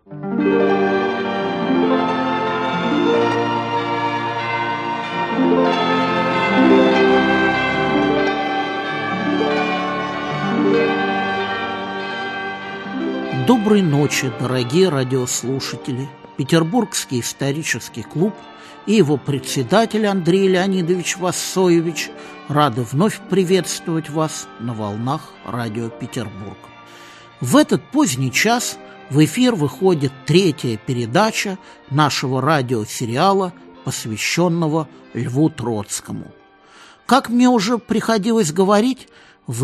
Доброй ночи, дорогие радиослушатели! Петербургский исторический клуб и его председатель Андрей Леонидович Вассоевич рады вновь приветствовать вас на волнах радио Петербург. В этот поздний час в эфир выходит третья передача нашего радиосериала, посвященного Льву Троцкому. Как мне уже приходилось говорить, в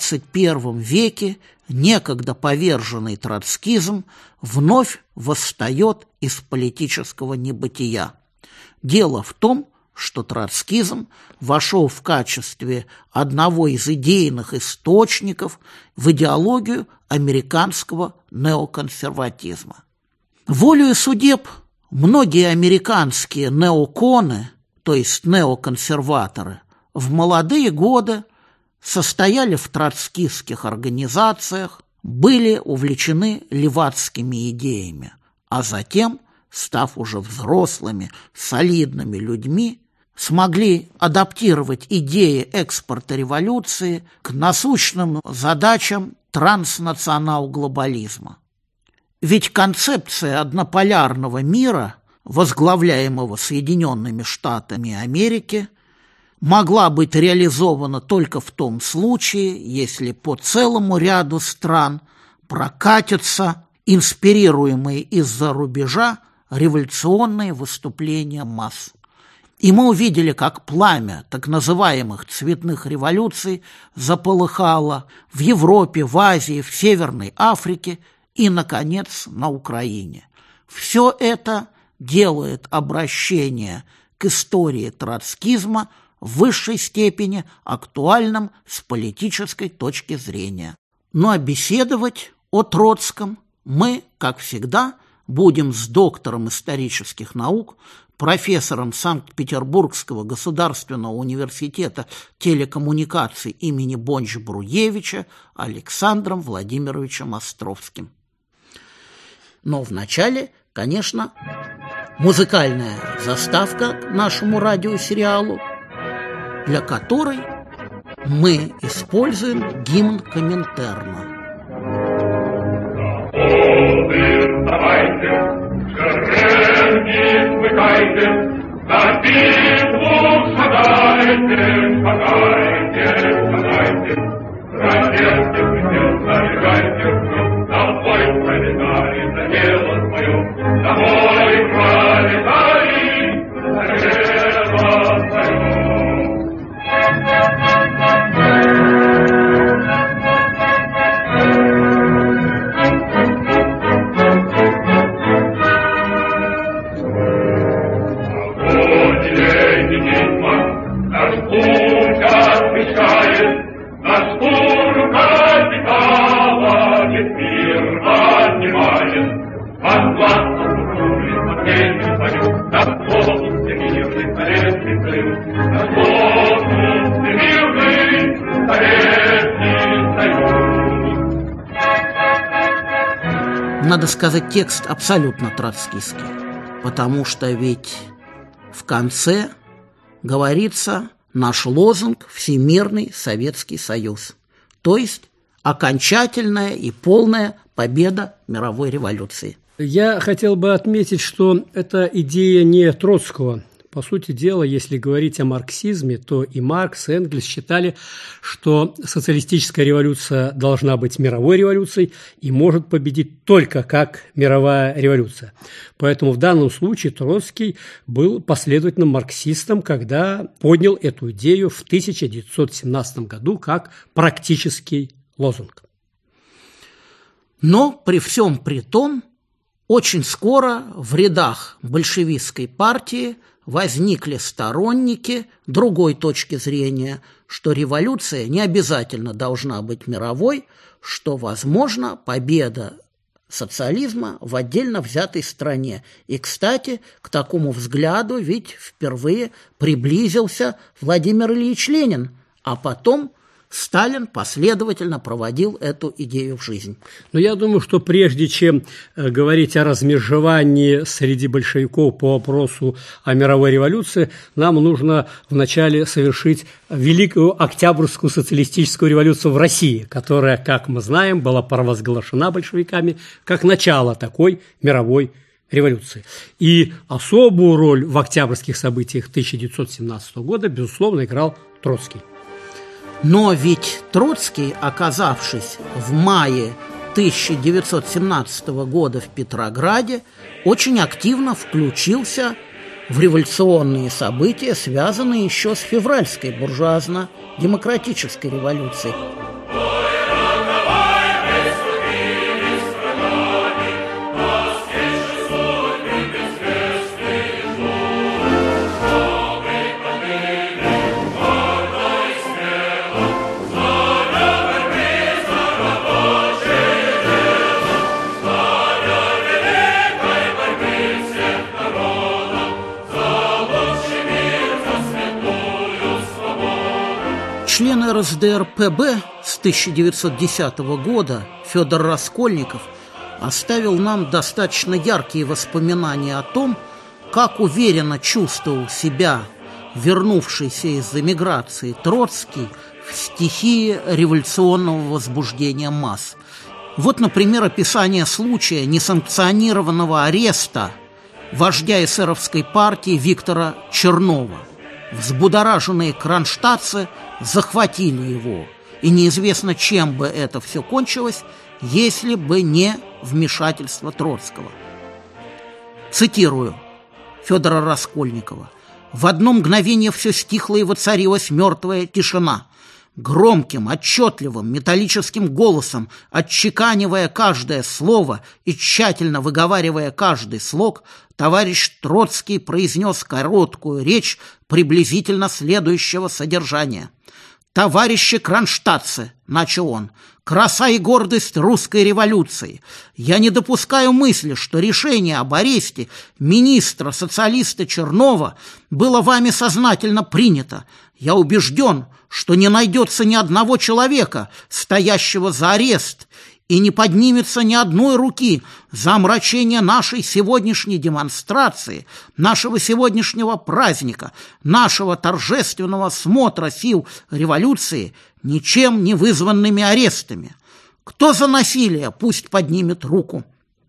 21 веке некогда поверженный троцкизм вновь восстает из политического небытия. Дело в том, что троцкизм вошел в качестве одного из идейных источников в идеологию американского неоконсерватизма. Волею судеб многие американские неоконы, то есть неоконсерваторы, в молодые годы состояли в троцкистских организациях, были увлечены левацкими идеями, а затем, став уже взрослыми, солидными людьми, смогли адаптировать идеи экспорта революции к насущным задачам транснационал-глобализма. Ведь концепция однополярного мира, возглавляемого Соединенными Штатами Америки, могла быть реализована только в том случае, если по целому ряду стран прокатятся инспирируемые из-за рубежа революционные выступления масс. И мы увидели, как пламя так называемых цветных революций заполыхало в Европе, в Азии, в Северной Африке и, наконец, на Украине. Все это делает обращение к истории троцкизма в высшей степени актуальным с политической точки зрения. Ну а беседовать о Троцком мы, как всегда, будем с доктором исторических наук, профессором Санкт-Петербургского государственного университета телекоммуникаций имени Бонч-Бруевича Александром Владимировичем Островским. Но вначале, конечно, музыкальная заставка к нашему радиосериалу, для которой мы используем гимн Коминтерна. На битву шагайте, забегайте, на бой пролетарий, за дело свое, на бой пролетарий, за дело свое. Надо сказать, текст абсолютно троцкистский, потому что ведь в конце говорится наш лозунг «Всемирный Советский Союз», то есть окончательная и полная победа мировой революции. Я хотел бы отметить, что эта идея не Троцкого. По сути дела, если говорить о марксизме, то и Маркс, и Энгельс считали, что социалистическая революция должна быть мировой революцией и может победить только как мировая революция. Поэтому в данном случае Троцкий был последовательным марксистом, когда поднял эту идею в 1917 году как практический лозунг. Но при всем при том, очень скоро в рядах большевистской партии возникли сторонники другой точки зрения, что революция не обязательно должна быть мировой, что возможна победа социализма в отдельно взятой стране. И, кстати, к такому взгляду ведь впервые приблизился Владимир Ильич Ленин, а потом Сталин последовательно проводил эту идею в жизнь. Но я думаю, что прежде чем говорить о размежевании среди большевиков по вопросу о мировой революции, нам нужно вначале совершить Великую Октябрьскую социалистическую революцию в России, которая, как мы знаем, была провозглашена большевиками как начало такой мировой революции. И особую роль в октябрьских событиях 1917 года, безусловно, играл Троцкий. Но ведь Троцкий, оказавшись в мае 1917 года в Петрограде, очень активно включился в революционные события, связанные еще с февральской буржуазно-демократической революцией. Член РСДРПб с 1910 года Федор Раскольников оставил нам достаточно яркие воспоминания о том, как уверенно чувствовал себя вернувшийся из эмиграции Троцкий в стихии революционного возбуждения масс. Вот, например, описание случая несанкционированного ареста вождя эсеровской партии Виктора Чернова. Взбудораженные кронштадтцы захватили его, и неизвестно, чем бы это все кончилось, если бы не вмешательство Троцкого. Цитирую Федора Раскольникова. «В одно мгновение все стихло, и воцарилась мертвая тишина. Громким, отчетливым, металлическим голосом, отчеканивая каждое слово и тщательно выговаривая каждый слог, товарищ Троцкий произнес короткую речь приблизительно следующего содержания. «Товарищи кронштадтцы», — начал он, — «краса и гордость русской революции. Я не допускаю мысли, что решение об аресте министра-социалиста Чернова было вами сознательно принято. Я убежден, что не найдется ни одного человека, стоящего за арест, и не поднимется ни одной руки за омрачение нашей сегодняшней демонстрации, нашего сегодняшнего праздника, нашего торжественного смотра сил революции ничем не вызванными арестами. Кто за насилие, пусть поднимет руку».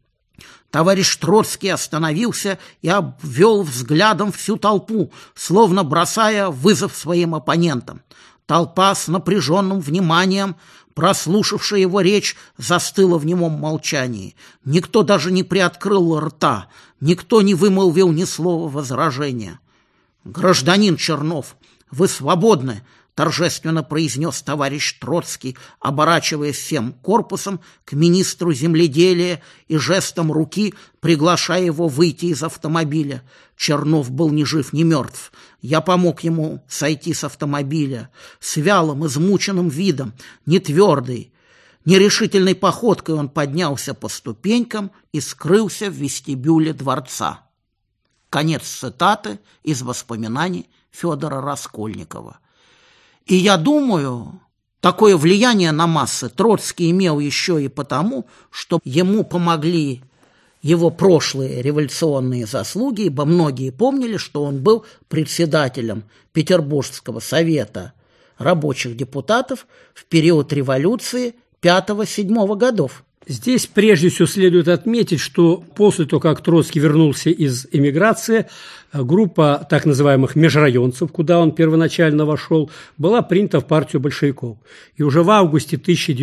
Товарищ Троцкий остановился и обвел взглядом всю толпу, словно бросая вызов своим оппонентам. Толпа с напряженным вниманием, прослушавшая его речь, застыла в немом молчании. Никто даже не приоткрыл рта, никто не вымолвил ни слова возражения. «Гражданин Чернов, вы свободны», — торжественно произнес товарищ Троцкий, оборачиваясь всем корпусом к министру земледелия и жестом руки приглашая его выйти из автомобиля. Чернов был ни жив, ни мертв. Я помог ему сойти с автомобиля. С вялым, измученным видом, нетвердой, нерешительной походкой он поднялся по ступенькам и скрылся в вестибюле дворца. Конец цитаты из воспоминаний Федора Раскольникова. И я думаю, такое влияние на массы Троцкий имел еще и потому, что ему помогли его прошлые революционные заслуги, ибо многие помнили, что он был председателем Петербургского совета рабочих депутатов в период революции 5-7 годов. Здесь прежде всего следует отметить, что после того, как Троцкий вернулся из эмиграции, группа так называемых межрайонцев, куда он первоначально вошел, была принята в партию большевиков. И уже в августе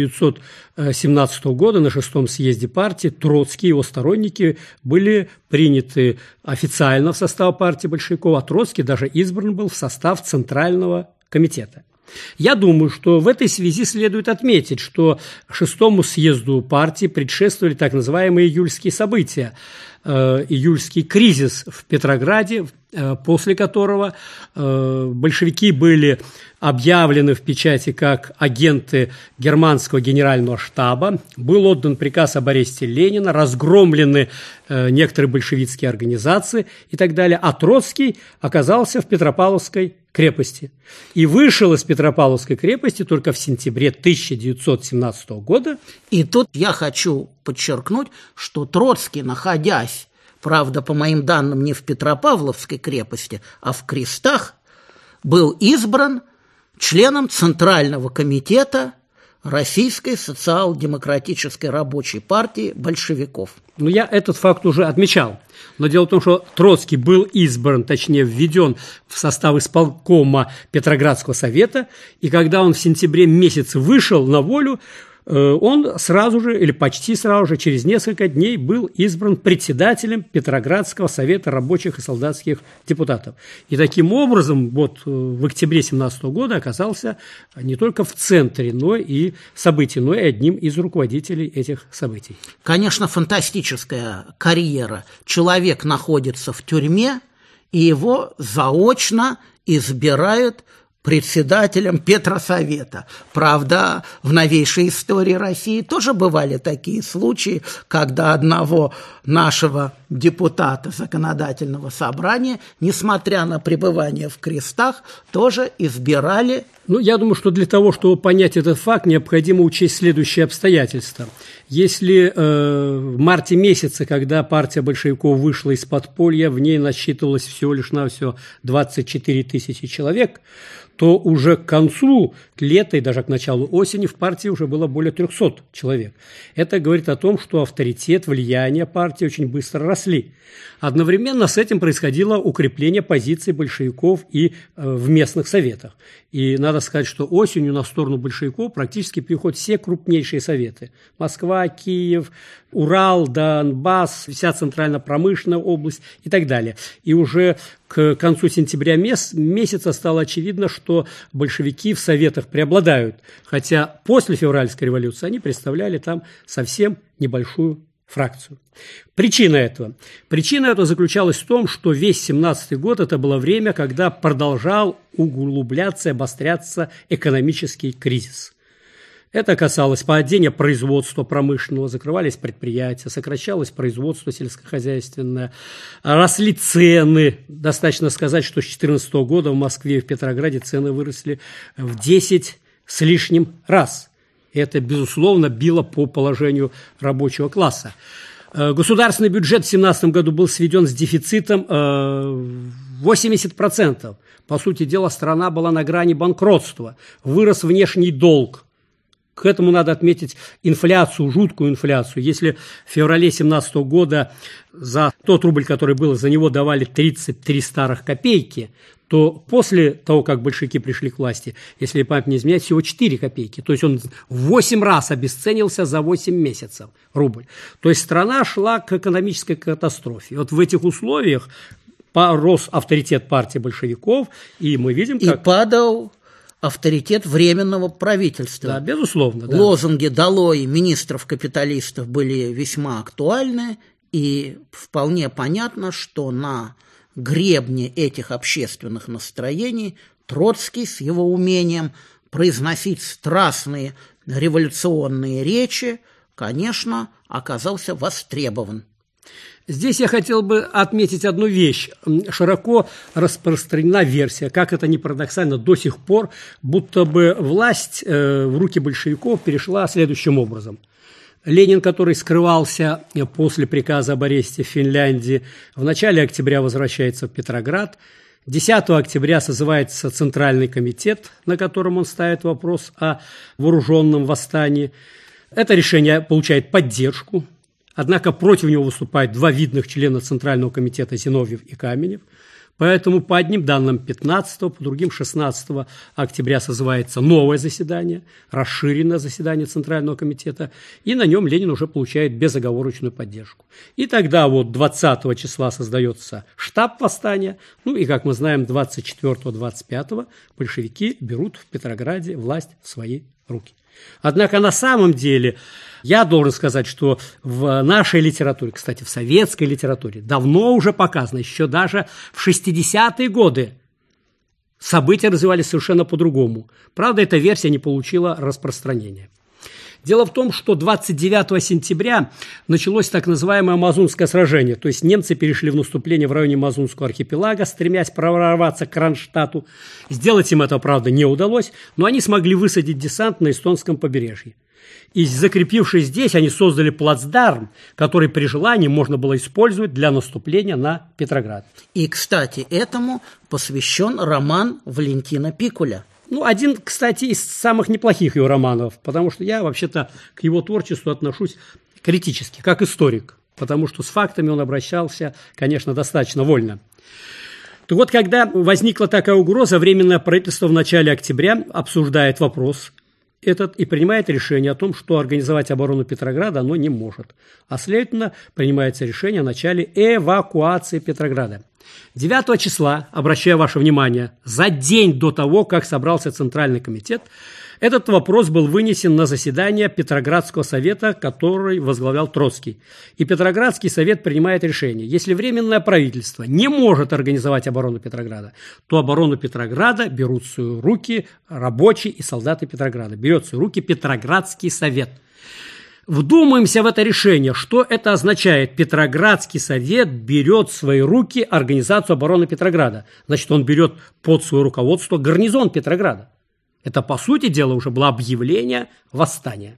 1917 года на 6-м съезде партии Троцкий и его сторонники были приняты официально в состав партии большевиков, а Троцкий даже избран был в состав Центрального комитета. Я думаю, что в этой связи следует отметить, что 6-му съезду партии предшествовали так называемые июльские события, июльский кризис в Петрограде, после которого большевики были объявлены в печати как агенты германского генерального штаба, был отдан приказ об аресте Ленина, разгромлены некоторые большевистские организации и так далее, а Троцкий оказался в Петропавловской крепости. И вышел из Петропавловской крепости только в сентябре 1917 года. И тут я хочу подчеркнуть, что Троцкий, находясь, правда, по моим данным, не в Петропавловской крепости, а в Крестах, был избран членом Центрального комитета Российской социал-демократической рабочей партии большевиков. Ну, я этот факт уже отмечал. Но дело в том, что Троцкий был избран, точнее, введен в состав исполкома Петроградского совета, и когда он в сентябре месяце вышел на волю, он сразу же, или почти сразу же, через несколько дней был избран председателем Петроградского совета рабочих и солдатских депутатов. И таким образом, вот в октябре 1917 года оказался не только в центре, но и событий, но и одним из руководителей этих событий. Конечно, фантастическая карьера. Человек находится в тюрьме, и его заочно избирают председателем Петросовета. Правда, в новейшей истории России тоже бывали такие случаи, когда одного нашего депутата законодательного собрания, несмотря на пребывание в Крестах, тоже избирали. Ну, я думаю, что для того, чтобы понять этот факт, необходимо учесть следующие обстоятельства. Если в марте месяце, когда партия большевиков вышла из подполья, в ней насчитывалось всего лишь навсего 24 тысячи человек, то уже к концу лета и даже к началу осени в партии уже было более 300 человек. Это говорит о том, что авторитет, влияние партии очень быстро росли. Одновременно с этим происходило укрепление позиций большевиков и в местных советах. И надо сказать, что осенью на сторону большевиков практически переходят все крупнейшие советы. Москва, Киев, Урал, Донбасс, вся центрально-промышленная область и так далее. И уже к концу сентября месяца стало очевидно, что большевики в советах преобладают, хотя после февральской революции они представляли там совсем небольшую фракцию. Причина этого заключалась в том, что весь 17-й год это было время, когда продолжал углубляться и обостряться экономический кризис. Это касалось падения производства промышленного, закрывались предприятия, сокращалось производство сельскохозяйственное, росли цены. Достаточно сказать, что с 2014 года в Москве и в Петрограде цены выросли в 10 с лишним раз. Это, безусловно, било по положению рабочего класса. Государственный бюджет в 2017 году был сведен с дефицитом 80%. По сути дела, страна была на грани банкротства. Вырос внешний долг. К этому надо отметить инфляцию, жуткую инфляцию. Если в феврале 2017 года за тот рубль, который был, за него давали 33 старых копейки, то после того, как большевики пришли к власти, если память не изменяет, всего 4 копейки. То есть он в 8 раз обесценился за 8 месяцев рубль. То есть страна шла к экономической катастрофе. И вот в этих условиях рос авторитет партии большевиков, и мы видим, как... И падал авторитет Временного правительства. Да, безусловно. Да. Лозунги «Долой министров-капиталистов» были весьма актуальны, и вполне понятно, что на гребне этих общественных настроений Троцкий с его умением произносить страстные революционные речи, конечно, оказался востребован. Здесь я хотел бы отметить одну вещь. Широко распространена версия, как это ни парадоксально, до сих пор, будто бы власть в руки большевиков перешла следующим образом. Ленин, который скрывался после приказа об аресте в Финляндии, в начале октября возвращается в Петроград. 10 октября созывается Центральный комитет, на котором он ставит вопрос о вооруженном восстании. Это решение получает поддержку. Однако против него выступают 2 видных члена Центрального комитета Зиновьев и Каменев. Поэтому по одним данным 15, по другим 16 октября созывается новое заседание, расширенное заседание Центрального комитета, и на нем Ленин уже получает безоговорочную поддержку. И тогда вот 20 числа создается штаб восстания, ну и, как мы знаем, 24-25 большевики берут в Петрограде власть в свои руки. Однако на самом деле я должен сказать, что в нашей литературе, кстати, в советской литературе, давно уже показано, еще даже в 60-е годы, события развивались совершенно по-другому. Правда, эта версия не получила распространения. Дело в том, что 29 сентября началось так называемое Мазунское сражение, то есть немцы перешли в наступление в районе Мазунского архипелага, стремясь прорваться к Кронштадту. Сделать им это, правда, не удалось, но они смогли высадить десант на эстонском побережье. И, закрепившись здесь, они создали плацдарм, который при желании можно было использовать для наступления на Петроград. И, кстати, этому посвящен роман Валентина Пикуля. Один, кстати, из самых неплохих его романов, потому что я, вообще-то, к его творчеству отношусь критически, как историк, потому что с фактами он обращался, конечно, достаточно вольно. Так вот, когда возникла такая угроза, Временное правительство в начале октября обсуждает вопрос этот и принимает решение о том, что организовать оборону Петрограда оно не может. А следовательно, принимается решение о начале эвакуации Петрограда. 9 числа, обращаю ваше внимание, за день до того, как собрался Центральный комитет, этот вопрос был вынесен на заседание Петроградского совета, который возглавлял Троцкий. И Петроградский совет принимает решение: если Временное правительство не может организовать оборону Петрограда, то оборону Петрограда берут в свои руки рабочие и солдаты Петрограда. Берет в свои руки Петроградский совет. Вдумаемся в это решение. Что это означает? Петроградский совет берет в свои руки организацию обороны Петрограда. Значит, он берет под свое руководство гарнизон Петрограда. Это, по сути дела, уже было объявление восстания.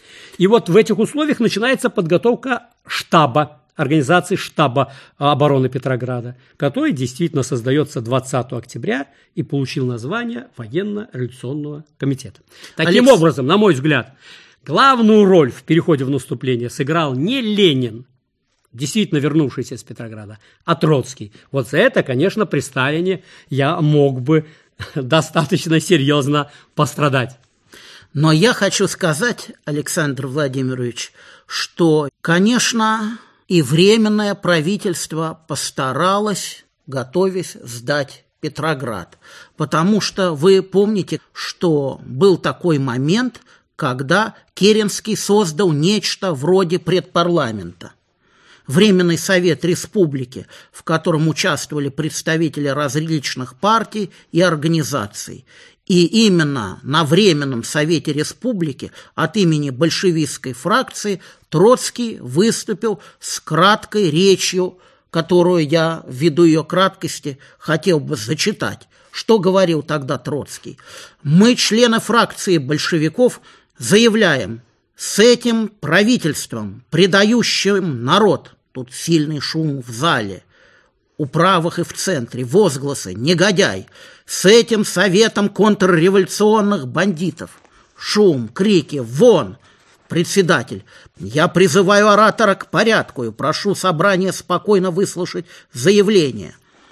И вот в этих условиях начинается подготовка штаба, организации штаба обороны Петрограда, который действительно создается 20 октября и получил название Военно-революционного комитета. Таким образом, на мой взгляд, главную роль в переходе в наступление сыграл не Ленин, действительно вернувшийся из Петрограда, а Троцкий. Вот за это, конечно, при Сталине я мог бы достаточно серьезно пострадать. Но я хочу сказать, Александр Владимирович, что, конечно, и Временное правительство постаралось, готовясь сдать Петроград. Потому что вы помните, что был такой момент, когда Керенский создал нечто вроде предпарламента. Временный совет республики, в котором участвовали представители различных партий и организаций. И именно на Временном совете республики от имени большевистской фракции Троцкий выступил с краткой речью, которую я, ввиду ее краткости, хотел бы зачитать. Что говорил тогда Троцкий? «Мы, члены фракции большевиков, заявляем, с этим правительством, предающим народ». Тут сильный шум в зале, у правых и в центре, возгласы «негодяй», с этим советом контрреволюционных бандитов. Шум, крики «вон!». Председатель: я призываю оратора к порядку и прошу собрание спокойно выслушать заявление.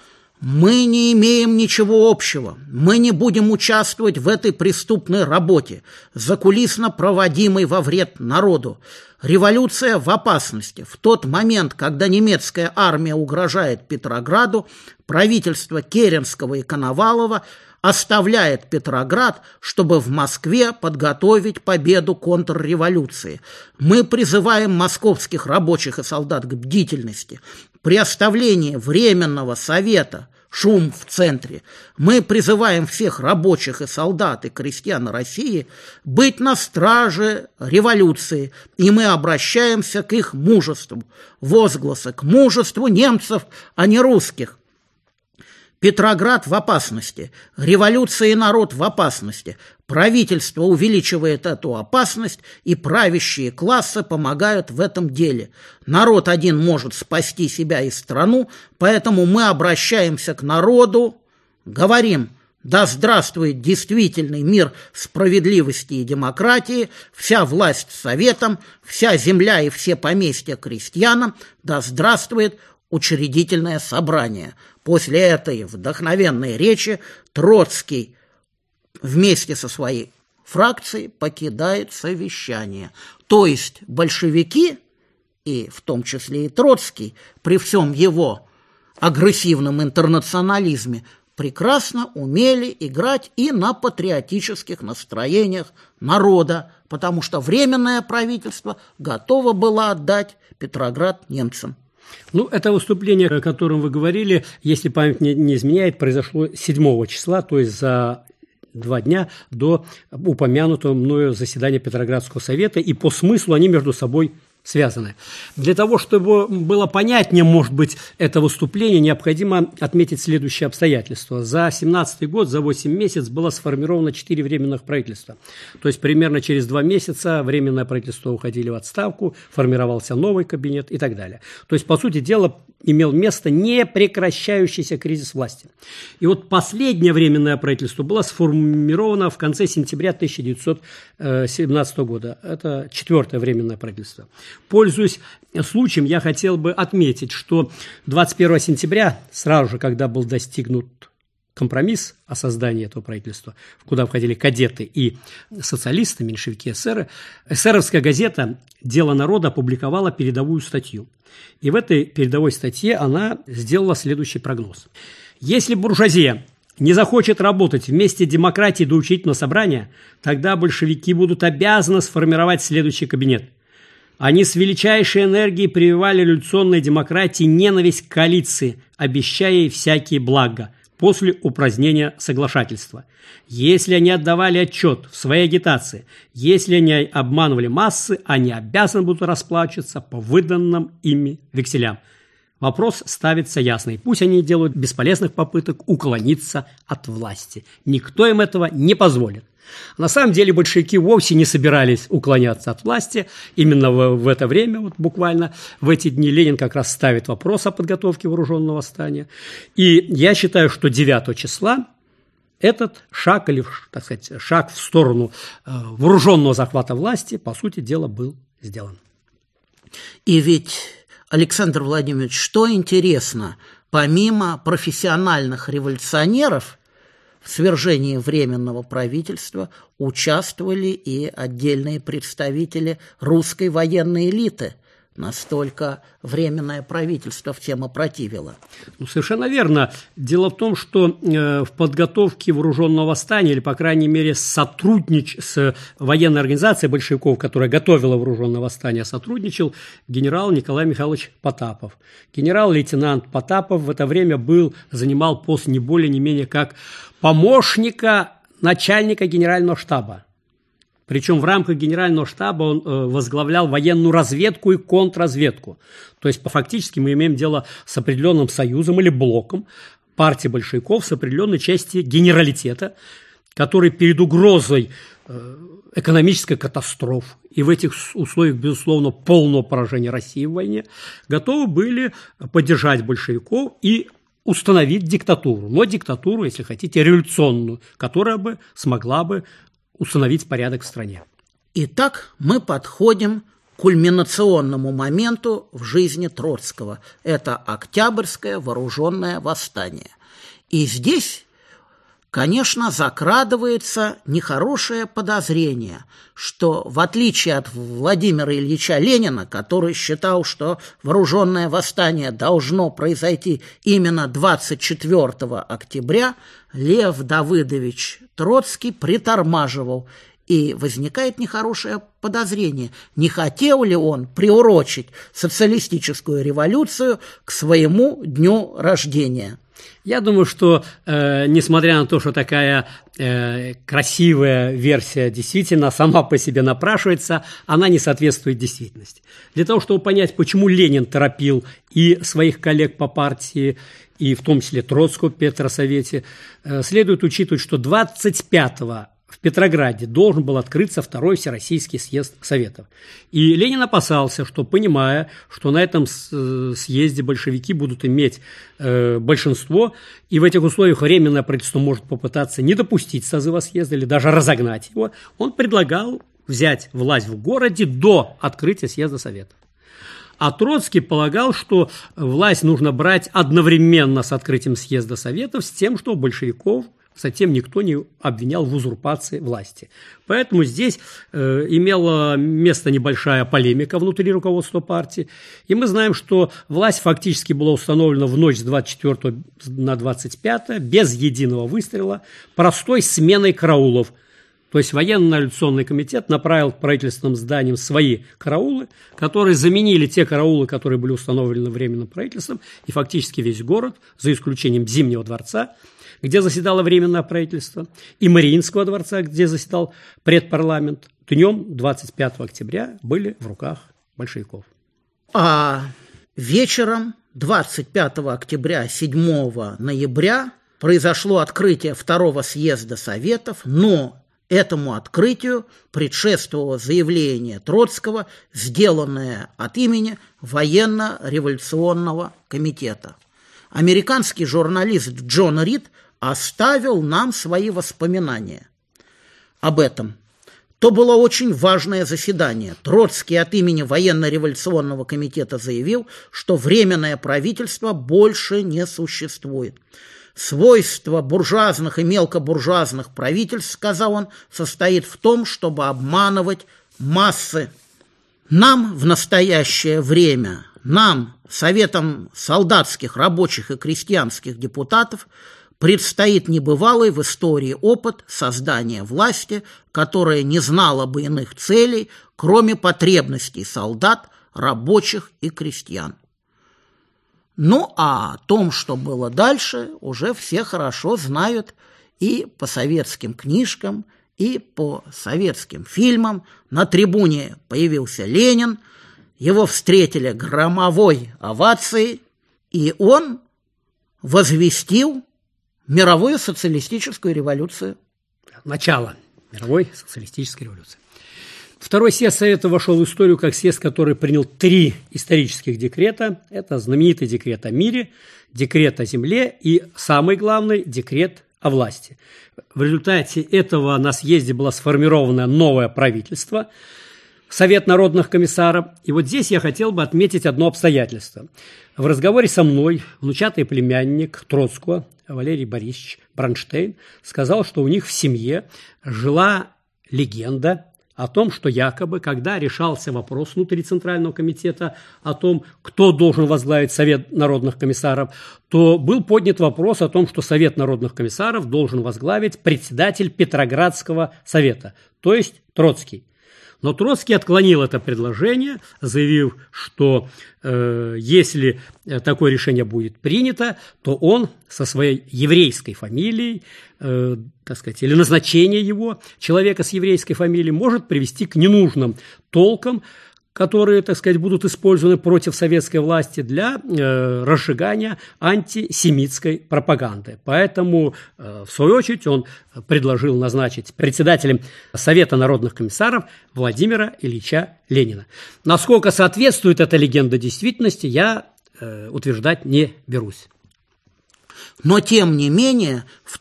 Мы не имеем ничего общего, мы не будем участвовать в этой преступной работе, закулисно проводимой во вред народу. Революция в опасности. В тот момент, когда немецкая армия угрожает Петрограду, правительство Керенского и Коновалова оставляет Петроград, чтобы в Москве подготовить победу контрреволюции. Мы призываем московских рабочих и солдат к бдительности. При оставлении Временного совета, шум в центре, мы призываем всех рабочих и солдат и крестьян России быть на страже революции, и мы обращаемся к их мужеству. Возгласы: к мужеству немцев, а не русских. Петроград в опасности, революция и народ в опасности. Правительство увеличивает эту опасность, и правящие классы помогают в этом деле. Народ один может спасти себя и страну, поэтому мы обращаемся к народу, говорим: да здравствует действительный мир справедливости и демократии, вся власть советам, вся земля и все поместья крестьянам, да здравствует учредительное собрание. После этой вдохновенной речи Троцкий вместе со своей фракцией покидает совещание. То есть большевики, и в том числе и Троцкий, при всем его агрессивном интернационализме, прекрасно умели играть и на патриотических настроениях народа, потому что Временное правительство готово было отдать Петроград немцам. Ну, это выступление, о котором вы говорили, если память не изменяет, произошло 7 числа, то есть за 2 дня до упомянутого мною заседания Петроградского совета, и по смыслу они между собой связаны. Для того, чтобы было понятнее, может быть, это выступление, необходимо отметить следующее обстоятельство. За 17-й год, за 8 месяцев было сформировано 4 временных правительства. То есть примерно через 2 месяца временное правительство уходили в отставку, формировался новый кабинет и так далее. То есть, по сути дела, имел место непрекращающийся кризис власти. И вот последнее временное правительство было сформировано в конце сентября 1917 года. Это 4-е временное правительство. Пользуясь случаем, я хотел бы отметить, что 21 сентября, сразу же, когда был достигнут компромисс о создании этого правительства, куда входили кадеты и социалисты, меньшевики, эсеры, эсеровская газета «Дело народа» опубликовала передовую статью. И в этой передовой статье она сделала следующий прогноз. Если буржуазия не захочет работать вместе демократии до учредительного собрания, тогда большевики будут обязаны сформировать следующий кабинет. Они с величайшей энергией прививали революционной демократии ненависть к коалиции, обещая ей всякие блага после упразднения соглашательства. Если они отдавали отчет в своей агитации, если они обманывали массы, они обязаны будут расплачиваться по выданным ими векселям. Вопрос ставится ясный. Пусть они делают бесполезных попыток уклониться от власти. Никто им этого не позволит. На самом деле большевики вовсе не собирались уклоняться от власти. Именно в это время, вот буквально в эти дни, Ленин как раз ставит вопрос о подготовке вооруженного восстания. И я считаю, что 9 числа этот шаг, или, так сказать, шаг в сторону вооруженного захвата власти, по сути дела, был сделан. И ведь, Александр Владимирович, что интересно, помимо профессиональных революционеров, в свержении Временного правительства участвовали и отдельные представители русской военной элиты. Настолько Временное правительство всем опротивило. Совершенно верно. Дело в том, что в подготовке вооруженного восстания, или, по крайней мере, с военной организацией большевиков, которая готовила вооруженное восстание, сотрудничал генерал Николай Михайлович Потапов. Генерал-лейтенант Потапов в это время занимал пост не более, не менее как помощника начальника генерального штаба. Причем в рамках генерального штаба он возглавлял военную разведку и контрразведку. То есть, фактически, мы имеем дело с определенным союзом или блоком партии большевиков с определенной части генералитета, который перед угрозой экономической катастрофы и в этих условиях, безусловно, полного поражения России в войне, готовы были поддержать большевиков и установить диктатуру. Но диктатуру, если хотите, революционную, которая бы смогла бы установить порядок в стране. Итак, мы подходим к кульминационному моменту в жизни Троцкого. Это Октябрьское вооруженное восстание. И здесь, конечно, закрадывается нехорошее подозрение, что в отличие от Владимира Ильича Ленина, который считал, что вооруженное восстание должно произойти именно 24 октября, Лев Давыдович Троцкий притормаживал, и возникает нехорошее подозрение, не хотел ли он приурочить социалистическую революцию к своему дню рождения. Я думаю, что, несмотря на то, что такая красивая версия действительно сама по себе напрашивается, она не соответствует действительности. Для того, чтобы понять, почему Ленин торопил и своих коллег по партии, и в том числе Троцкого в Петросовете, следует учитывать, что 25-го в Петрограде должен был открыться Второй Всероссийский съезд Советов. И Ленин опасался, что, понимая, что на этом съезде большевики будут иметь большинство, и в этих условиях Временное правительство может попытаться не допустить созыва съезда или даже разогнать его, он предлагал взять власть в городе до открытия съезда Советов. А Троцкий полагал, что власть нужно брать одновременно с открытием съезда Советов, с тем, что у большевиков затем никто не обвинял в узурпации власти. Поэтому здесь имела место небольшая полемика внутри руководства партии. И мы знаем, что власть фактически была установлена в ночь с 24 на 25 без единого выстрела, простой сменой караулов. То есть военно-революционный комитет направил к правительственным зданиям свои караулы, которые заменили те караулы, которые были установлены временным правительством, и фактически весь город, за исключением Зимнего дворца, где заседало Временное правительство, и Мариинского дворца, где заседал предпарламент, днем 25 октября были в руках большевиков. А вечером 25 октября, 7 ноября произошло открытие второго съезда Советов, но этому открытию предшествовало заявление Троцкого, сделанное от имени Военно-революционного комитета. Американский журналист Джон Рид оставил нам свои воспоминания об этом. То было очень важное заседание. Троцкий от имени Военно-революционного комитета заявил, что Временное правительство больше не существует. Свойство буржуазных и мелкобуржуазных правительств, сказал он, состоит в том, чтобы обманывать массы. Нам в настоящее время, нам, Советом солдатских, рабочих и крестьянских депутатов, предстоит небывалый в истории опыт создания власти, которая не знала бы иных целей, кроме потребностей солдат, рабочих и крестьян. Ну, а о том, что было дальше, уже все хорошо знают и по советским книжкам, и по советским фильмам. На трибуне появился Ленин, его встретили громовой овацией, и он возвестил мировую социалистическую революцию. Начало мировой социалистической революции. Второй съезд Совета вошел в историю как съезд, который принял 3 исторических декрета. Это знаменитый декрет о мире, декрет о земле и, самый главный, декрет о власти. В результате этого на съезде было сформировано новое правительство, Совет народных комиссаров. И вот здесь я хотел бы отметить одно обстоятельство. В разговоре со мной внучатый племянник Троцкого, Валерий Борисович Бронштейн, сказал, что у них в семье жила легенда о том, что якобы, когда решался вопрос внутри Центрального комитета о том, кто должен возглавить Совет народных комиссаров, то был поднят вопрос о том, что Совет народных комиссаров должен возглавить председатель Петроградского совета, то есть Троцкий. Но Троцкий отклонил это предложение, заявив, что если такое решение будет принято, то он со своей еврейской фамилией, так сказать, или назначение его, человека с еврейской фамилией, может привести к ненужным толкам, которые, так сказать, будут использованы против советской власти для разжигания антисемитской пропаганды. Поэтому, в свою очередь, он предложил назначить председателем Совета народных комиссаров Владимира Ильича Ленина. Насколько соответствует эта легенда действительности, я утверждать не берусь. Но, тем не менее, в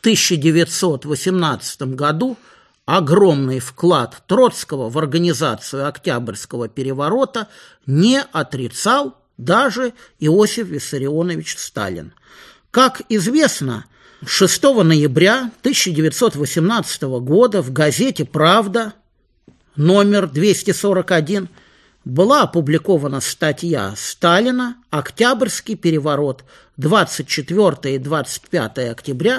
1918 году огромный вклад Троцкого в организацию Октябрьского переворота не отрицал даже Иосиф Виссарионович Сталин. Как известно, 6 ноября 1918 года в газете «Правда», номер 241, была опубликована статья Сталина «Октябрьский переворот. 24 и 25 октября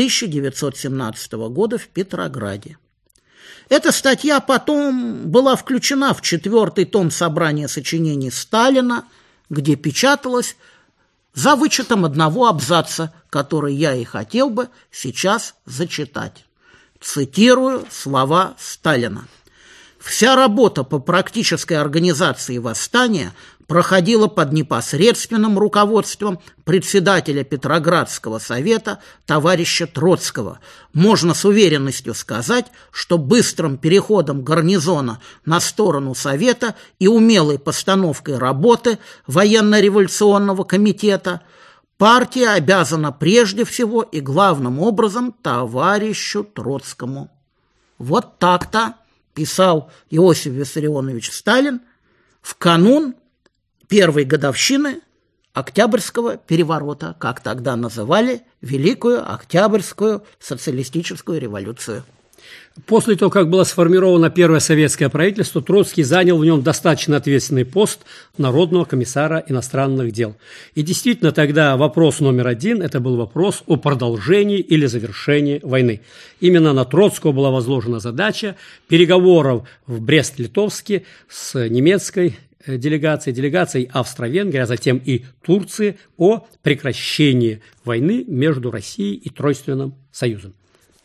1917 года в Петрограде». Эта статья потом была включена в 4-й том собрания сочинений Сталина, где печаталась за вычетом одного абзаца, который я и хотел бы сейчас зачитать. Цитирую слова Сталина. «Вся работа по практической организации восстания проходила под непосредственным руководством председателя Петроградского совета товарища Троцкого. Можно с уверенностью сказать, что быстрым переходом гарнизона на сторону совета и умелой постановкой работы военно-революционного комитета партия обязана прежде всего и главным образом товарищу Троцкому». Вот так-то писал Иосиф Виссарионович Сталин в канун первой годовщины Октябрьского переворота, как тогда называли Великую Октябрьскую социалистическую революцию. После того, как было сформировано первое советское правительство, Троцкий занял в нем достаточно ответственный пост Народного комиссара иностранных дел. И действительно, тогда вопрос номер один – это был вопрос о продолжении или завершении войны. Именно на Троцкого была возложена задача переговоров в Брест-Литовске с немецкой делегацией Австро-Венгрии, а затем и Турции о прекращении войны между Россией и Тройственным союзом.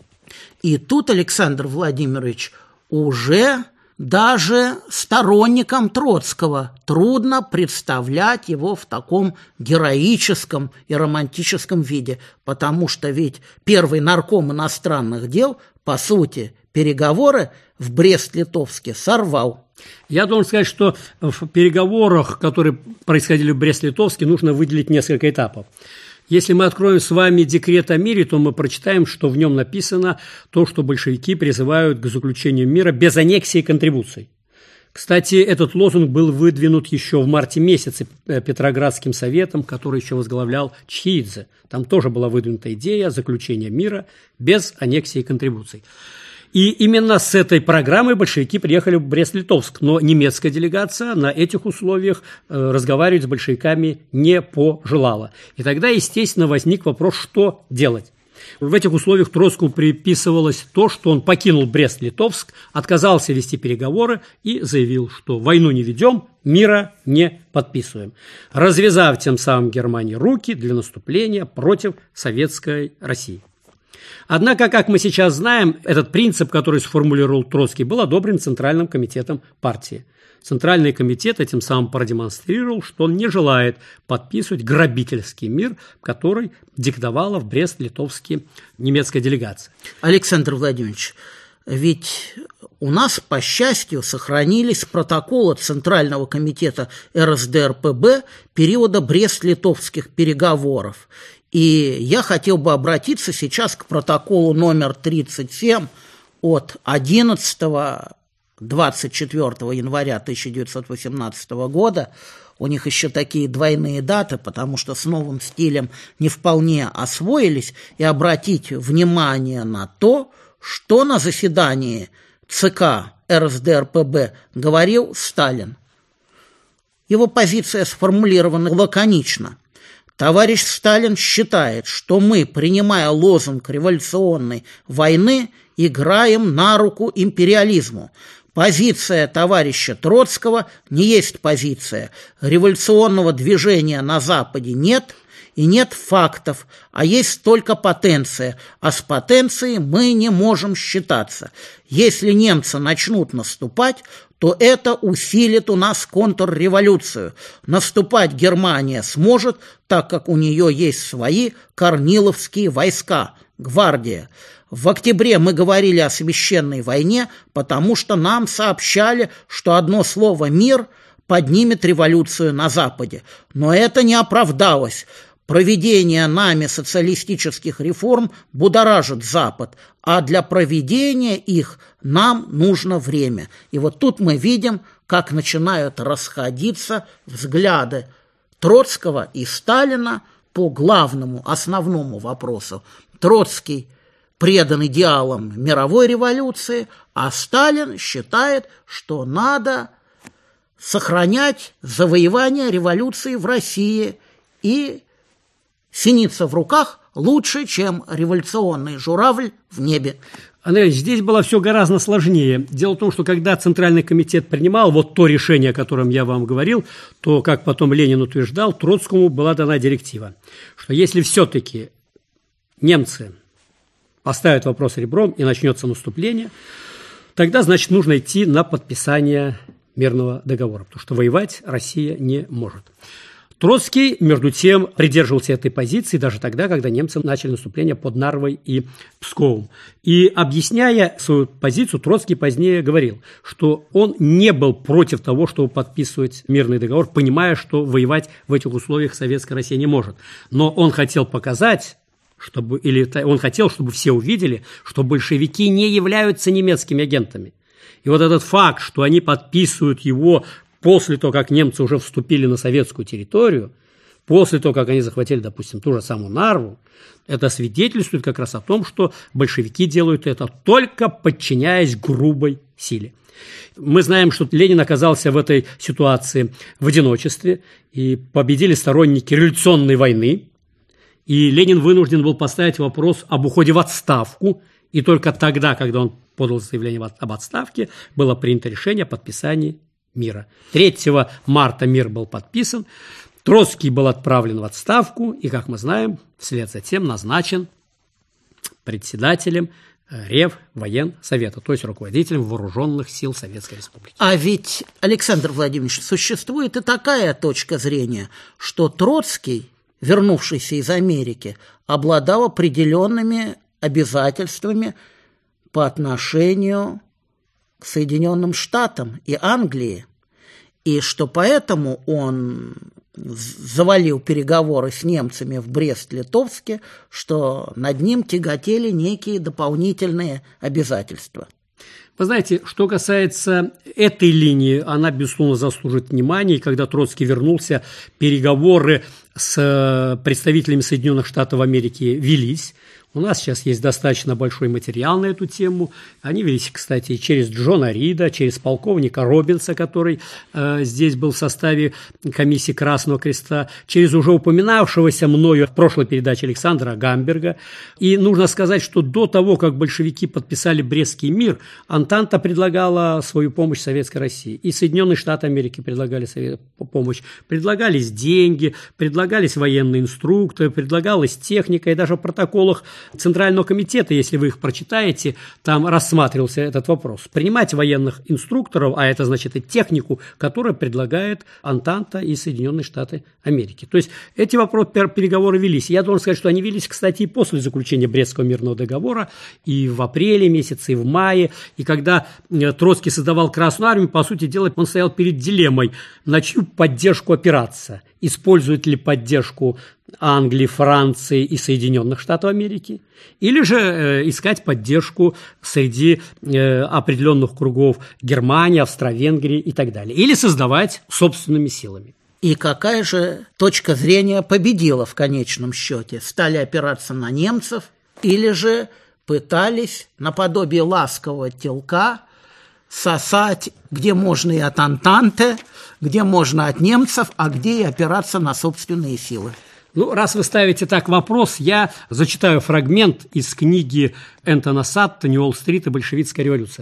И тут, Александр Владимирович, уже даже сторонникам Троцкого трудно представлять его в таком героическом и романтическом виде, потому что ведь первый нарком иностранных дел, по сути, переговоры в Брест-Литовске сорвал. Я должен сказать, что в переговорах, которые происходили в Брест-Литовске, нужно выделить несколько этапов. Если мы откроем с вами декрет о мире, то мы прочитаем, что в нем написано то, что большевики призывают к заключению мира без аннексии и контрибуций. Кстати, этот лозунг был выдвинут еще в марте месяце Петроградским советом, который еще возглавлял Чхеидзе. Там тоже была выдвинута идея заключения мира без аннексии и контрибуций. И именно с этой программой большевики приехали в Брест-Литовск, но немецкая делегация на этих условиях разговаривать с большевиками не пожелала. И тогда, естественно, возник вопрос, что делать. В этих условиях Троцкому приписывалось то, что он покинул Брест-Литовск, отказался вести переговоры и заявил, что войну не ведем, мира не подписываем, развязав тем самым Германии руки для наступления против советской России. Однако, как мы сейчас знаем, этот принцип, который сформулировал Троцкий, был одобрен Центральным комитетом партии. Центральный комитет этим самым продемонстрировал, что он не желает подписывать грабительский мир, который диктовала в Брест-Литовске немецкая делегация. Александр Владимирович, ведь у нас, по счастью, сохранились протоколы Центрального комитета РСДРПб периода Брест-Литовских переговоров. И я хотел бы обратиться сейчас к протоколу номер 37 от 11-24 января 1918 года. У них еще такие двойные даты, потому что с новым стилем не вполне освоились. И обратить внимание на то, что на заседании ЦК РСДРПб говорил Сталин. Его позиция сформулирована лаконично. Товарищ Сталин считает, что мы, принимая лозунг революционной войны, играем на руку империализму. Позиция товарища Троцкого не есть позиция. Революционного движения на Западе нет, и нет фактов, а есть только потенция, а с потенцией мы не можем считаться. Если немцы начнут наступать, то это усилит у нас контрреволюцию. Наступать Германия сможет, так как у нее есть свои корниловские войска, гвардия. В октябре мы говорили о священной войне, потому что нам сообщали, что одно слово «мир» поднимет революцию на Западе. Но это не оправдалось. Проведение нами социалистических реформ будоражит Запад, а для проведения их нам нужно время. И вот тут мы видим, как начинают расходиться взгляды Троцкого и Сталина по главному, основному вопросу. Троцкий предан идеалам мировой революции, а Сталин считает, что надо сохранять завоевание революции в России и синица в руках лучше, чем революционный журавль в небе. Андрей, здесь было все гораздо сложнее. Дело в том, что когда Центральный комитет принимал вот то решение, о котором я вам говорил, то, как потом Ленин утверждал, Троцкому была дана директива, что если все-таки немцы поставят вопрос ребром и начнется наступление, тогда, значит, нужно идти на подписание мирного договора, потому что воевать Россия не может. Троцкий, между тем, придерживался этой позиции даже тогда, когда немцы начали наступление под Нарвой и Псковом. И, объясняя свою позицию, Троцкий позднее говорил, что он не был против того, чтобы подписывать мирный договор, понимая, что воевать в этих условиях советская Россия не может. Но он хотел показать, чтобы все увидели, что большевики не являются немецкими агентами. И вот этот факт, что они подписывают его после того, как немцы уже вступили на советскую территорию, после того, как они захватили, допустим, ту же самую Нарву, это свидетельствует как раз о том, что большевики делают это только подчиняясь грубой силе. Мы знаем, что Ленин оказался в этой ситуации в одиночестве, и победили сторонники революционной войны, и Ленин вынужден был поставить вопрос об уходе в отставку, и только тогда, когда он подал заявление об отставке, было принято решение о подписании мира. 3 марта мир был подписан, Троцкий был отправлен в отставку и, как мы знаем, вслед за тем назначен председателем Реввоенсовета, то есть руководителем вооруженных сил Советской Республики. А ведь, Александр Владимирович, существует и такая точка зрения, что Троцкий, вернувшийся из Америки, обладал определенными обязательствами по отношению к Соединенным Штатам и Англии, и что поэтому он завалил переговоры с немцами в Брест-Литовске, что над ним тяготели некие дополнительные обязательства. Вы знаете, что касается этой линии, она, безусловно, заслужит внимания. И когда Троцкий вернулся, переговоры с представителями Соединенных Штатов Америки велись. У нас сейчас есть достаточно большой материал на эту тему. Они велись, кстати, через Джона Рида, через полковника Робинса, который здесь был в составе комиссии Красного Креста, через уже упоминавшегося мною в прошлой передаче Александра Гамберга. И нужно сказать, что до того, как большевики подписали Брестский мир, Антанта предлагала свою помощь Советской России. И Соединенные Штаты Америки предлагали помощь. Предлагались деньги, предлагались военные инструкторы, предлагалась техника, и даже в протоколах Центрального комитета, если вы их прочитаете, там рассматривался этот вопрос. Принимать военных инструкторов, а это значит и технику, которую предлагает Антанта и Соединенные Штаты Америки. То есть эти переговоры велись. Я должен сказать, что они велись, кстати, и после заключения Брестского мирного договора, и в апреле месяце, и в мае. И когда Троцкий создавал Красную армию, по сути дела, он стоял перед дилеммой, на чью поддержку опираться. Использует ли поддержку Англии, Франции и Соединенных Штатов Америки, или же искать поддержку среди определенных кругов Германии, Австро-Венгрии и так далее, или создавать собственными силами. И какая же точка зрения победила в конечном счете? Стали опираться на немцев или же пытались наподобие ласкового телка сосать, где можно и от Антанты, где можно от немцев, а где и опираться на собственные силы? Ну, раз вы ставите так вопрос, я зачитаю фрагмент из книги Энтона Саттона «Уолл-стрит и большевистская революция».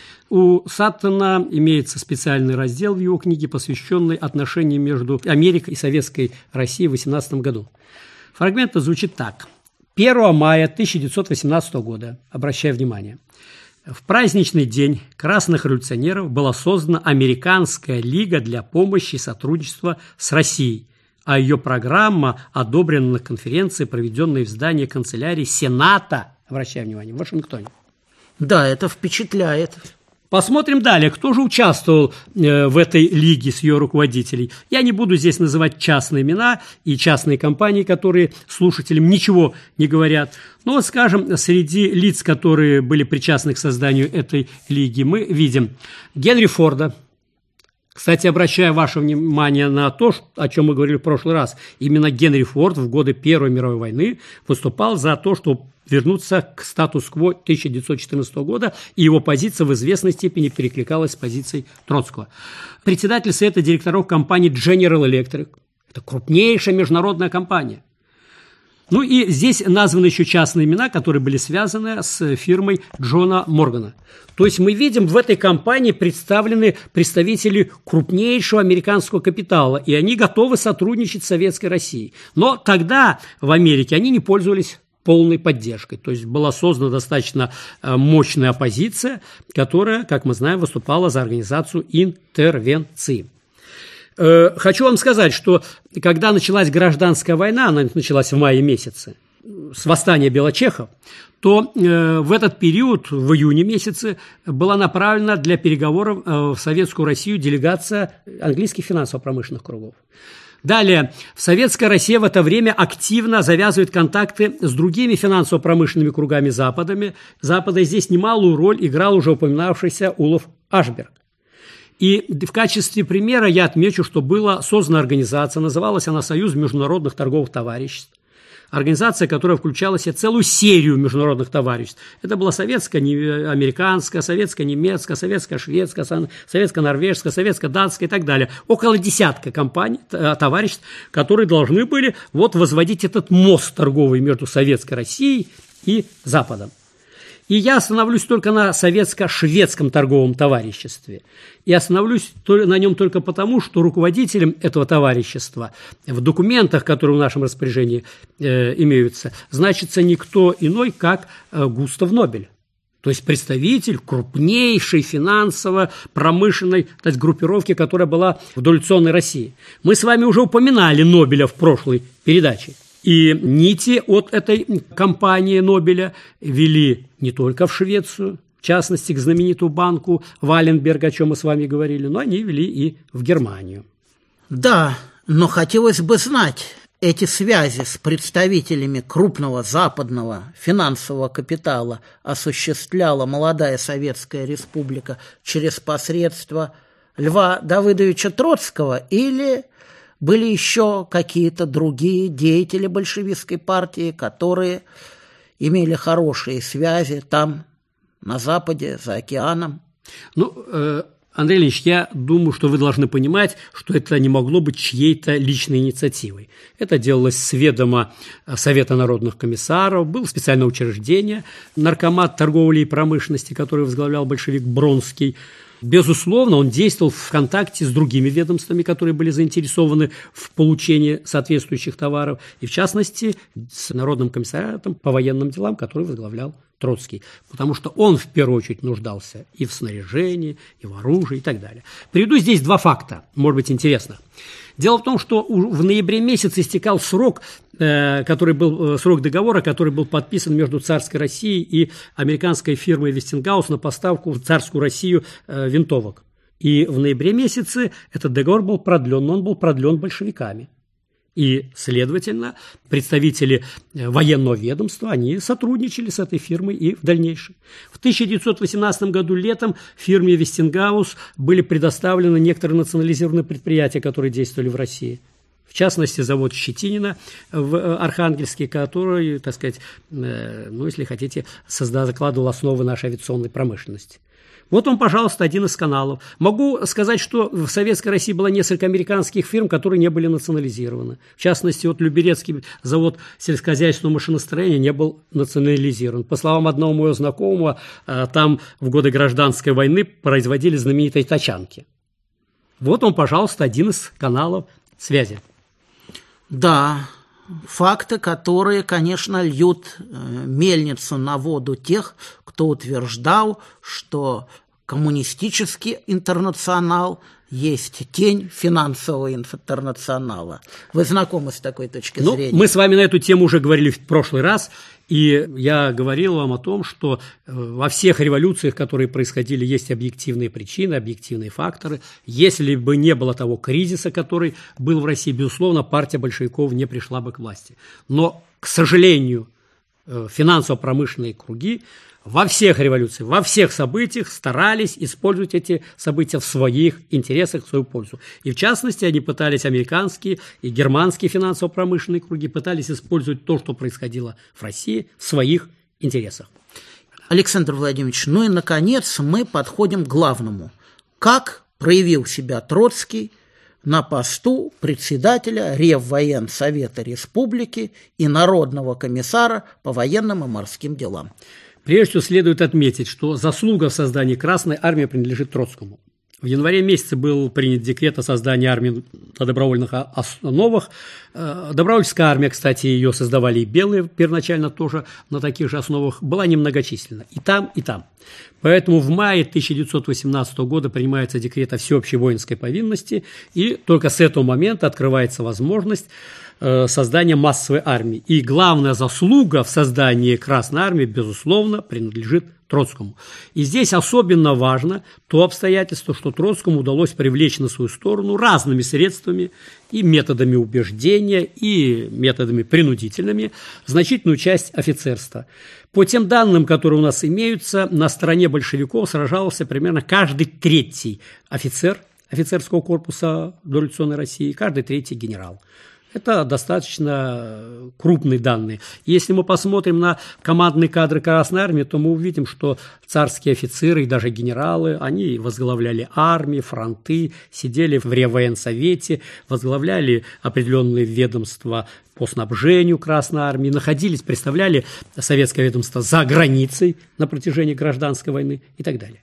У Саттона имеется специальный раздел в его книге, посвященный отношениям между Америкой и Советской Россией в 18 году. Фрагмент звучит так. 1 мая 1918 года, обращаю внимание, в праздничный день красных революционеров была создана Американская лига для помощи и сотрудничества с Россией, а ее программа одобрена на конференции, проведенной в здании канцелярии Сената, обращаю внимание, в Вашингтоне. Да, это впечатляет. Посмотрим далее, кто же участвовал в этой лиге с ее руководителей. Я не буду здесь называть частные имена и частные компании, которые слушателям ничего не говорят. Но, вот, скажем, среди лиц, которые были причастны к созданию этой лиги, мы видим Генри Форда. Кстати, обращаю ваше внимание на то, о чем мы говорили в прошлый раз. Именно Генри Форд в годы Первой мировой войны выступал за то, чтобы вернуться к статус-кво 1914 года, и его позиция в известной степени перекликалась с позицией Троцкого. Председатель совета директоров компании General Electric. Это крупнейшая международная компания. Ну и здесь названы еще частные имена, которые были связаны с фирмой Джона Моргана. То есть мы видим, в этой компании представлены представители крупнейшего американского капитала, и они готовы сотрудничать с Советской Россией. Но тогда в Америке они не пользовались полной поддержкой. То есть была создана достаточно мощная оппозиция, которая, как мы знаем, выступала за организацию интервенции. Хочу вам сказать, что когда началась гражданская война, она началась в мае месяце, с восстания белочехов, то в этот период, в июне месяце, была направлена для переговоров в Советскую Россию делегация английских финансово-промышленных кругов. Далее, Советская Россия в это время активно завязывает контакты с другими финансово-промышленными кругами Запада. Здесь немалую роль играл уже упоминавшийся Улов Ашберг. И в качестве примера я отмечу, что была создана организация, называлась она «Союз международных торговых товариществ». Организация, которая включала в себя целую серию международных товариществ. Это была советско-американская, советско-немецкая, советско-шведская, советско-норвежская, советско-датская и так далее. Около десятка компаний, товариществ, которые должны были возводить этот мост торговый между Советской Россией и Западом. И я остановлюсь только на советско-шведском торговом товариществе. И остановлюсь на нем только потому, что руководителем этого товарищества в документах, которые в нашем распоряжении имеются, значится никто иной, как Густав Нобель. То есть представитель крупнейшей финансово-промышленной группировки, которая была в дореволюционной России. Мы с вами уже упоминали Нобеля в прошлой передаче. И нити от этой компании Нобеля вели не только в Швецию, в частности, к знаменитому банку Валенберг, о чем мы с вами говорили, но они вели и в Германию. Да, но хотелось бы знать, эти связи с представителями крупного западного финансового капитала осуществляла молодая Советская Республика через посредство Льва Давыдовича Троцкого или были еще какие-то другие деятели большевистской партии, которые имели хорошие связи там, на Западе, за океаном? Андрей Ильич, я думаю, что вы должны понимать, что это не могло быть чьей-то личной инициативой. Это делалось с ведома Совета народных комиссаров, было специальное учреждение, наркомат торговли и промышленности, который возглавлял большевик Бронский. Безусловно, он действовал в контакте с другими ведомствами, которые были заинтересованы в получении соответствующих товаров, и в частности с Народным комиссариатом по военным делам, который возглавлял Троцкий, потому что он в первую очередь нуждался и в снаряжении, и в оружии и так далее. Приведу здесь два факта, может быть, интересно. Дело в том, что в ноябре месяце истекал срок, срок договора, который был подписан между царской Россией и американской фирмой Вестингаус на поставку в царскую Россию винтовок. И в ноябре месяце этот договор был продлен, но он был продлен большевиками. И, следовательно, представители военного ведомства, они сотрудничали с этой фирмой и в дальнейшем. В 1918 году летом фирме Вестингаус были предоставлены некоторые национализированные предприятия, которые действовали в России. В частности, завод Щетинина в Архангельске, который, так сказать, если хотите, закладывал основы нашей авиационной промышленности. Вот вам, пожалуйста, один из каналов. Могу сказать, что в Советской России было несколько американских фирм, которые не были национализированы. В частности, Люберецкий завод сельскохозяйственного машиностроения не был национализирован. По словам одного моего знакомого, там в годы гражданской войны производили знаменитые тачанки. Вот вам, пожалуйста, один из каналов связи. Да, факты, которые, конечно, льют мельницу на воду тех, кто утверждал, что коммунистический интернационал есть тень финансового интернационала. Вы знакомы с такой точки зрения? Мы с вами на эту тему уже говорили в прошлый раз, и я говорил вам о том, что во всех революциях, которые происходили, есть объективные причины, объективные факторы. Если бы не было того кризиса, который был в России, безусловно, партия большевиков не пришла бы к власти. Но, к сожалению, финансово-промышленные круги во всех революциях, во всех событиях старались использовать эти события в своих интересах, в свою пользу. И в частности, они пытались, американские и германские финансово-промышленные круги, пытались использовать то, что происходило в России, в своих интересах. Александр Владимирович, и, наконец, мы подходим к главному. Как проявил себя Троцкий на посту председателя Реввоенсовета Республики и Народного комиссара по военным и морским делам? Прежде всего, следует отметить, что заслуга в создании Красной Армии принадлежит Троцкому. В январе месяце был принят декрет о создании армии на добровольных основах. Добровольческая армия, кстати, ее создавали и белые первоначально тоже на таких же основах, была немногочисленна и там, и там. Поэтому в мае 1918 года принимается декрет о всеобщей воинской повинности, и только с этого момента открывается возможность создания массовой армии. И главная заслуга в создании Красной Армии, безусловно, принадлежит Троцкому. И здесь особенно важно то обстоятельство, что Троцкому удалось привлечь на свою сторону разными средствами и методами убеждения, и методами принудительными значительную часть офицерства. По тем данным, которые у нас имеются, на стороне большевиков сражался примерно каждый третий офицер офицерского корпуса дореволюционной России, каждый третий генерал. Это достаточно крупные данные. Если мы посмотрим на командные кадры Красной Армии, то мы увидим, что царские офицеры и даже генералы, они возглавляли армии, фронты, сидели в Реввоенсовете, возглавляли определенные ведомства по снабжению Красной Армии, находились, представляли советское ведомство за границей на протяжении гражданской войны и так далее.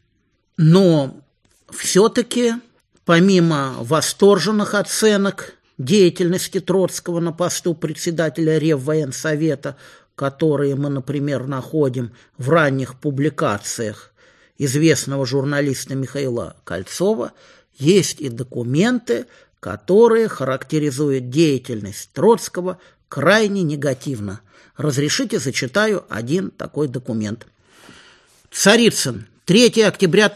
Но все-таки, помимо восторженных оценок деятельности Троцкого на посту председателя Реввоенсовета, которые мы, например, находим в ранних публикациях известного журналиста Михаила Кольцова, есть и документы, которые характеризуют деятельность Троцкого крайне негативно. Разрешите, зачитаю один такой документ. Царицын. 3 октября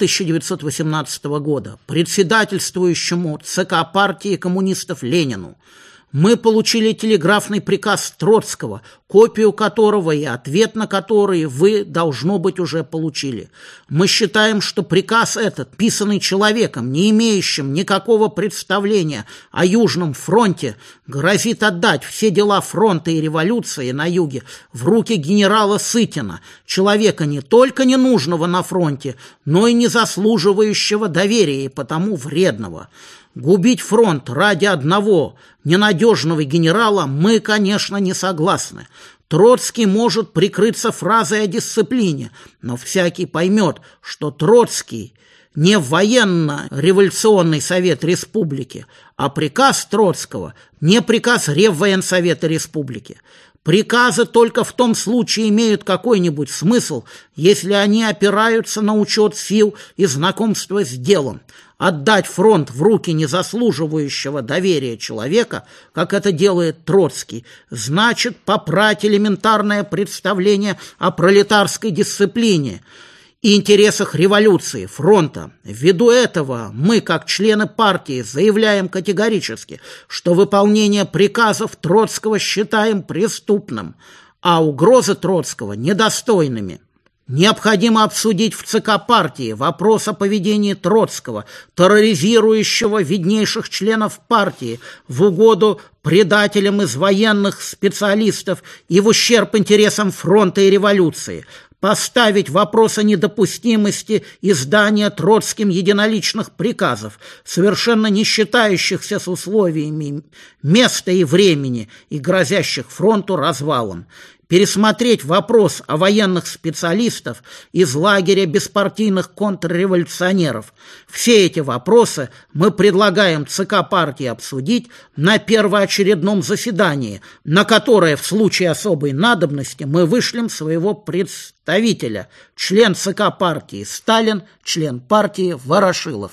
1918 года. Председательствующему ЦК партии коммунистов Ленину. Мы получили телеграфный приказ Троцкого, копию которого и ответ на который вы, должно быть, уже получили. Мы считаем, что приказ этот, писанный человеком, не имеющим никакого представления о Южном фронте, грозит отдать все дела фронта и революции на юге в руки генерала Сытина, человека не только ненужного на фронте, но и не заслуживающего доверия и потому вредного. Губить фронт ради одного ненадежного генерала мы, конечно, не согласны. Троцкий может прикрыться фразой о дисциплине, но всякий поймет, что Троцкий не военно-революционный совет республики, а приказ Троцкого не приказ Реввоенсовета республики. Приказы только в том случае имеют какой-нибудь смысл, если они опираются на учет сил и знакомство с делом. Отдать фронт в руки незаслуживающего доверия человека, как это делает Троцкий, значит попрать элементарное представление о пролетарской дисциплине и интересах революции, фронта. Ввиду этого мы, как члены партии, заявляем категорически, что выполнение приказов Троцкого считаем преступным, а угрозы Троцкого недостойными. Необходимо обсудить в ЦК партии вопрос о поведении Троцкого, терроризирующего виднейших членов партии в угоду предателям из военных специалистов и в ущерб интересам фронта и революции, поставить вопрос о недопустимости издания Троцким единоличных приказов, совершенно не считающихся с условиями места и времени и грозящих фронту развалом, пересмотреть вопрос о военных специалистов из лагеря беспартийных контрреволюционеров. Все эти вопросы мы предлагаем ЦК партии обсудить на первоочередном заседании, на которое в случае особой надобности мы вышлем своего представителя, член ЦК партии Сталин, член партии Ворошилов.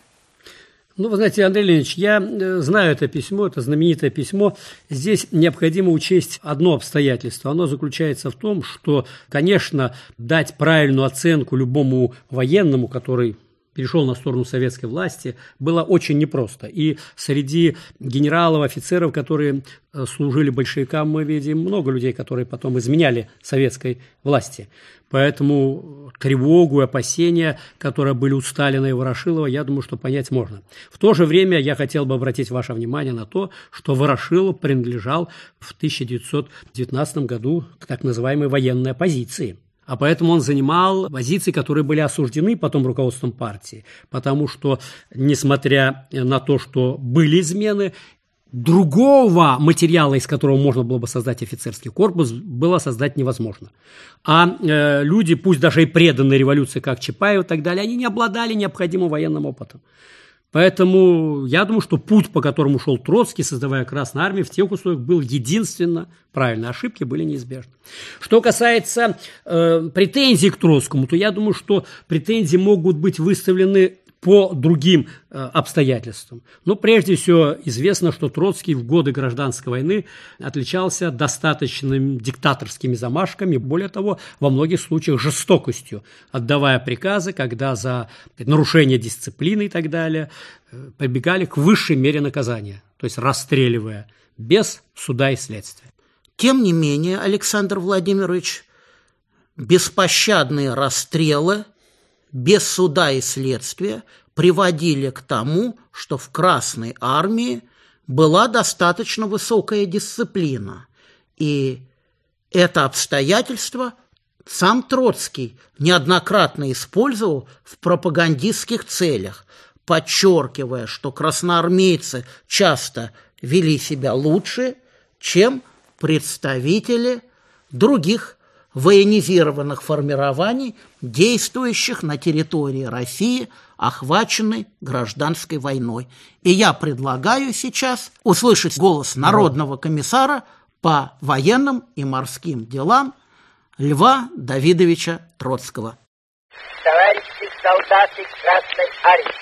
Ну, вы знаете, Андрей Леонидович, я знаю это письмо, это знаменитое письмо. Здесь необходимо учесть одно обстоятельство. Оно заключается в том, что, конечно, дать правильную оценку любому военному, который перешел на сторону советской власти, было очень непросто. И среди генералов, офицеров, которые служили большевикам, мы видим много людей, которые потом изменяли советской власти. Поэтому тревогу и опасения, которые были у Сталина и Ворошилова, я думаю, что понять можно. В то же время я хотел бы обратить ваше внимание на то, что Ворошилов принадлежал в 1919 году к так называемой военной оппозиции. А поэтому он занимал позиции, которые были осуждены потом руководством партии, потому что, несмотря на то, что были измены, другого материала, из которого можно было бы создать офицерский корпус, было создать невозможно. А люди, пусть даже и преданные революции, как Чапаев и так далее, они не обладали необходимым военным опытом. Поэтому я думаю, что путь, по которому шел Троцкий, создавая Красную Армию, в тех условиях был единственно правильный. Ошибки были неизбежны. Что касается претензий к Троцкому, то я думаю, что претензии могут быть выставлены по другим обстоятельствам. Но прежде всего известно, что Троцкий в годы гражданской войны отличался достаточными диктаторскими замашками, более того, во многих случаях жестокостью, отдавая приказы, когда за нарушение дисциплины и так далее прибегали к высшей мере наказания, то есть расстреливая без суда и следствия. Тем не менее, Александр Владимирович, беспощадные расстрелы без суда и следствия приводили к тому, что в Красной армии была достаточно высокая дисциплина. И это обстоятельство сам Троцкий неоднократно использовал в пропагандистских целях, подчеркивая, что красноармейцы часто вели себя лучше, чем представители других военизированных формирований, действующих на территории России, охваченной гражданской войной. И я предлагаю сейчас услышать голос Народного комиссара по военным и морским делам Льва Давидовича Троцкого. Товарищи солдаты Красной армии,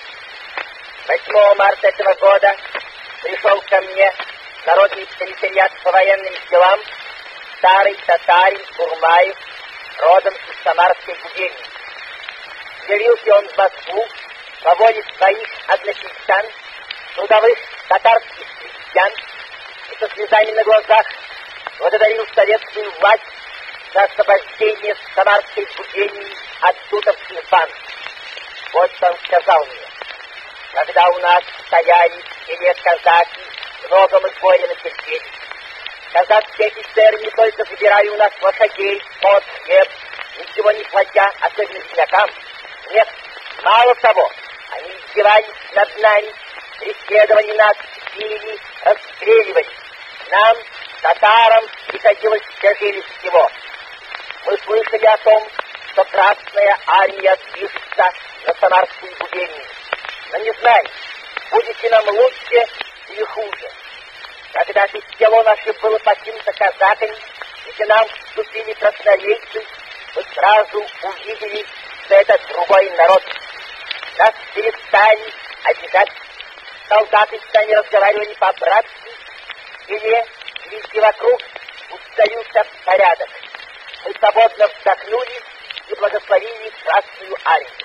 8 марта этого года пришел ко мне Народный комиссариат по военным делам старый татарин Курмаев, родом из Самарской губернии. Явился он в Москву по воле своих односельчан, трудовых татарских крестьян, и со слезами на глазах благодарил советскую власть за освобождение Самарской губернии от тутовских банд. Вот что он сказал мне: когда у нас стояли в селе казаки, много мы горя натерпели. Казацкие офицеры не только забирали у нас лошадей, скот, хлеб, ничего не платя, особенно землякам. Нет, мало того, они издевались над нами, преследовали нас, били, расстреливали. Нам, татарам, приходилось тяжелее всего. Мы слышали о том, что Красная армия движется на Самарскую губернию. Но не знаем, будет ли нам лучше или хуже. Когда же село наше было покинуто казаками, и к нам вступили красноармейцы, мы сразу увидели, что это другой народ. Нас перестали обижать. Солдаты с нами разговаривали по-братски, или везде вокруг установился порядок. Мы свободно вздохнули и благословили Красную армию.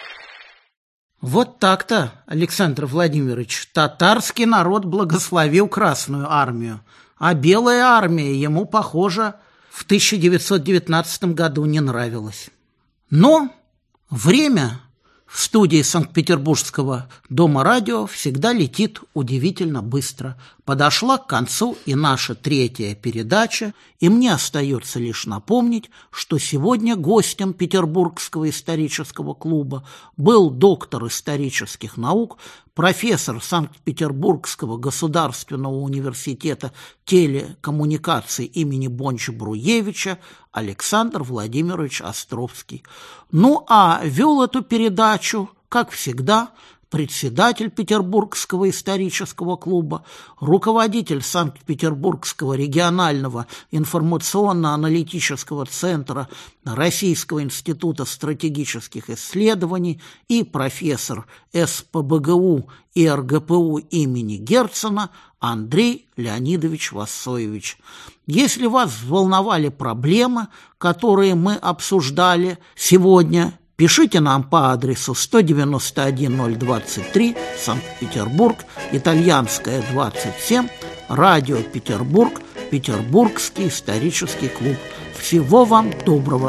Вот так-то, Александр Владимирович, татарский народ благословил Красную армию, а Белая армия ему, похоже, в 1919 году не нравилась. Но время в студии Санкт-Петербургского дома радио всегда летит удивительно быстро. Подошла к концу и наша 3-я передача, и мне остается лишь напомнить, что сегодня гостем Петербургского исторического клуба был доктор исторических наук, профессор Санкт-Петербургского государственного университета телекоммуникаций имени Бонча-Бруевича Александр Владимирович Островский. Ну а вел эту передачу, как всегда, председатель Петербургского исторического клуба, руководитель Санкт-Петербургского регионального информационно-аналитического центра Российского института стратегических исследований и профессор СПбГУ и РГПУ имени Герцена Андрей Леонидович Вассоевич. Если вас взволновали проблемы, которые мы обсуждали сегодня, пишите нам по адресу 191-023, Санкт-Петербург, Итальянская, 27, Радио Петербург, Петербургский исторический клуб. Всего вам доброго.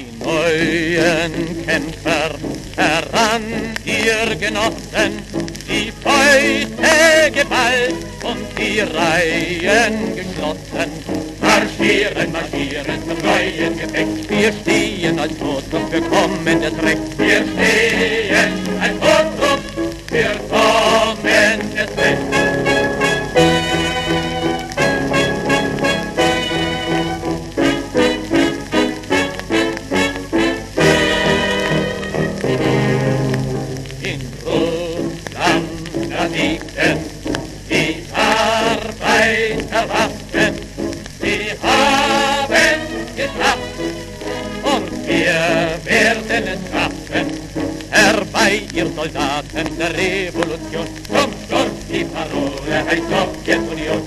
Die Beute geballt und die Reihen geschlossen. Marschieren, marschieren zum neuen Gefecht. Wir stehen als Notruf für kommendes Recht. Wir stehen als Notruf für kommendes Recht. Die Arbeiterwaffen, sie haben geschafft und wir werden es schaffen. Sei ihr Soldaten der Revolution, zum Sturm die Parole heißt Sowjetunion.